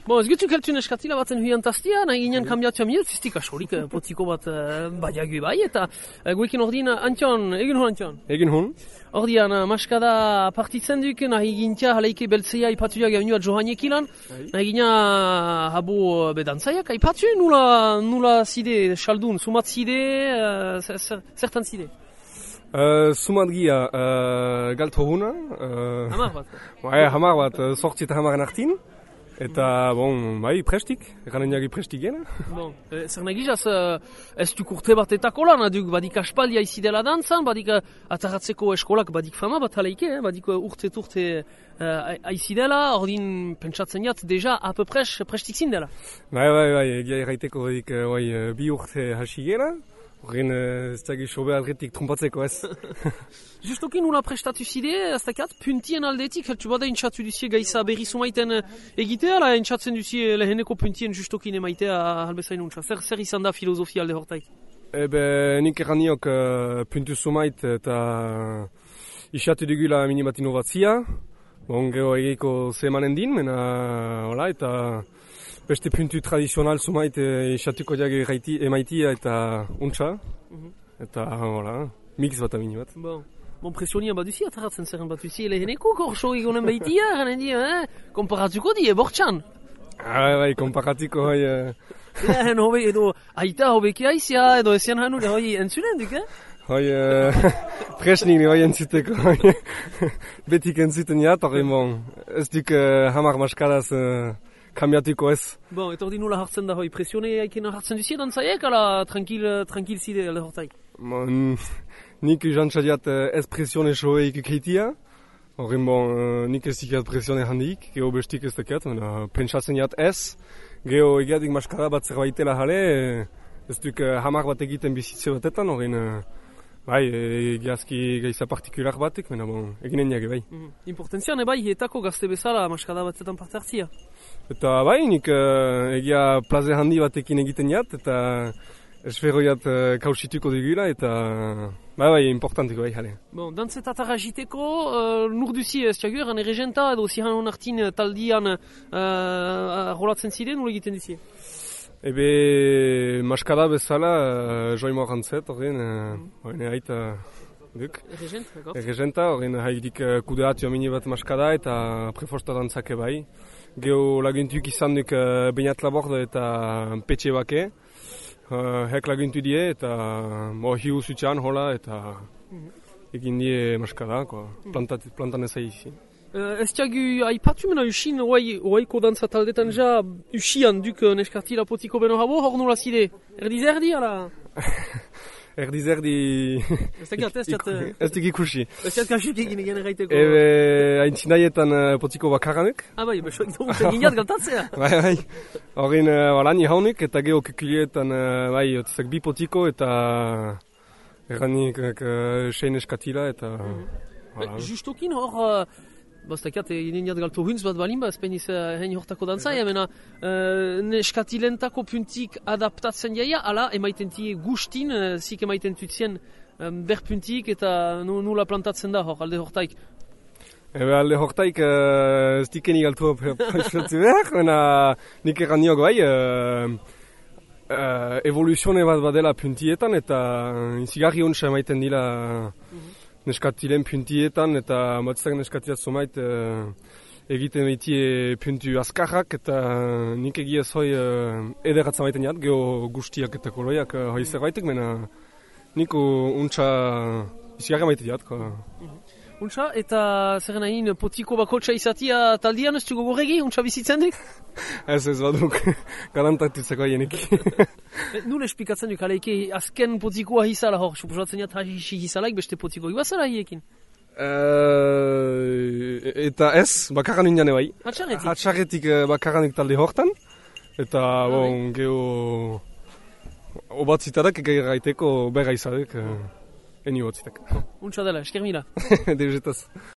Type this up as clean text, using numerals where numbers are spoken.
Bo, ez gutzuk heltzun eskatila batzen huiantaztia, nahi ginen kambiatzea miet, ziztik asorik potiko bat badiagu bai, eta guekin ordin Antion, egin hon Antion? Egin hon. Ordian, maskada partitzen duk, nahi gintia haleike beltzea ipatuak gaunua Johanek ilan, nahi gina habo bedantzaiak, ipatu nula zide, saldun, sumat zide, zertan zide? Sumat gia, galt hona. Hamar bat? Hamar bat, sortzi eta hamaren artin. Eta, bon, bai, prestik, eranen jagi prestik gena. Bon, zer nahi gizaz, ez duk urte bat etako lan, aduk badik aspaldia izidela dantzan, badik atarratzeko eskolak badik fama bat haleike, badik urte aizidela, ordin pentsatzen jat, deja, apepres prestik zindela. Bai, egia erraiteko badik, bi urte hasi gena, horren ez dagi sobe adretik trompatzeko ez. Justokin nula prestatu zide, ez dakat, puntien aldetik, heltsu bada intxatu duzie gaiza berri sumaiten egitea, la intxatzen duzie leheneko puntien justokin emaitea halbezain untsa. Zer izan da filosofia alde hortaik? Nik erraniok puntu sumait eta isatu dugula minimat inovatzia. Bon, gero egeiko zemanen din, mena, hola, eta beste puntu tradizional sumait isatuko diag emaitia eta untsa. Eta, hola, mix bat amini bat. Bon, presionia bat duzi, atarratzen zerren bat duzi, leheneko korso egonen baitia, garen di, komparatuko di, bortxan. Bai, komparatuko, bai. Lehen hobe, edo, aita hobeki aizia, edo ezian hanu, hoi, entzunen duk, Hoi, presnik, hoi entzuteko, betik entzuten jat, horren, bon, ez duk hamar maskadaz kambiatuko ez. Bon, eta ordi nula hartzen da, hoi, presione aiken hartzen duzi, dantzaiek, ala tranquil zide, ale hortaik? Bon, nik jantzadiat ez presione soeik keitia. Horren, bon, nik ez dikat presione handik, geho bestik ez dakat, pentsatzen jat ez. Geho egiatik maskara bat zerbaitela jale, ez duk hamar bat egiten bizitze batetan, horren, bai, egiazki gaiza partikular batek, mena, bon, eginen jage, bai. Importantzian, bai, etako gazte bezala maskara batetan parte hartzia. Eta bai, nik egia plaze handi batekin egiten jat, eta esferoiat kausituko digula, eta bai, importantiko bai, jale. Bon, dantzetatara jiteko, nur duzi ez tiagu eran erregenta, edo zihan honartin taldian rolatzen ziren, nula egiten duzi? Maskada bezala, joimo arantzet, horren, aita duk. Erregenta, horren haidik kudeatu amini bat maskada, eta prefosta dantzake bai. Geo laguntuk izan duk bainat laborde eta petxe bake. Hek laguntu die eta hiu zutxan hola eta egin die maskada, plantan ez aizi. Ez tiagu aipatu mena usin oaiko dantza taldetan ja usian duk neskartila potiko beno habo, hor nola zide? Erdi, ala? Erdi... Ez dik ikusi. Ez tiat kasuk egin egin erraiteko. Haintzinaietan potiko bakaranek. Bai, besoak egin jat galtatzea. Bai. Horren, ni haunik eta geho kekulietan, bai, otzak bi potiko eta erranik sein eskatila eta... Justokin hor... Bastakat, egin jat galto huntz bat balin ba, ezpeniz hein hortako dantzaia, mena neskatilentako puntik adaptatzen jaia, ala emaiten tie gustin, zik emaiten tutzien berpuntik eta nula plantatzen da hor, alde hortaik. Alde hortaik ez dikeni galtu paixatze behar, mena nik erraniok bai, evoluzione bat badela puntietan eta zigarri hontsa emaiten dila neskatilen puntietan eta matzak neskatilat zomait egiten behitie puntu askarrak eta nik egia zoi ederratzen baiten jat, geho guztiak eta koloiak hoi zerbaitek, mena nik untsa zigarri maite jat. Untsa, eta zer nahin potiko bakotxa izatia taldian, ez dugu gorregi, untsa bizitzen dik? Ez baduk, garantatutzeko haienik. Nule esplikatzen duk, aleike azken potikoa hizala hor, suposatzen jat hasi hizalaik beste potiko ibazala hiekin? Eta ez, bakarran indiane bai. Hatxarretik? Hatxarretik bakarranik talde hortan, eta bon, geho obatzitadak egaiteko berra izadek, eni obatzitak. Untsa dela, esker mila. Deuzetaz.